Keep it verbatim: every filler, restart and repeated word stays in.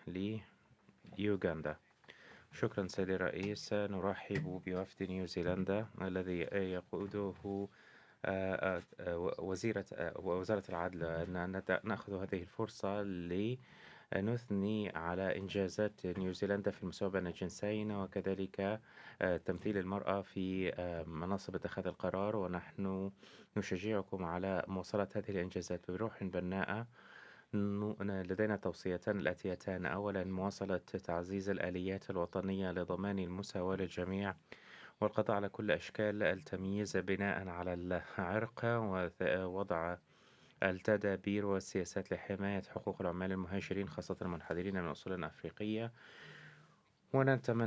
ليوغندا. شكرا سيدي الرئيس. نرحب بوفد نيوزيلندا الذي يقوده آه، آه، وزيرة آه، وزارة العدل. أن نأخذ هذه الفرصة لنثني على إنجازات نيوزيلندا في المساواة بين الجنسين، وكذلك آه، تمثيل المرأة في آه، مناصب اتخاذ القرار، ونحن نشجعكم على مواصلة هذه الإنجازات بروح بناءة. لدينا توصيتان الآتيتان: أولا، مواصلة تعزيز الآليات الوطنية لضمان المساواة للجميع والقضاء على كل أشكال التمييز بناء على العرق، ووضع التدابير والسياسات لحماية حقوق العمال المهاجرين خاصة المنحدرين من أصول أفريقية. ونتمنى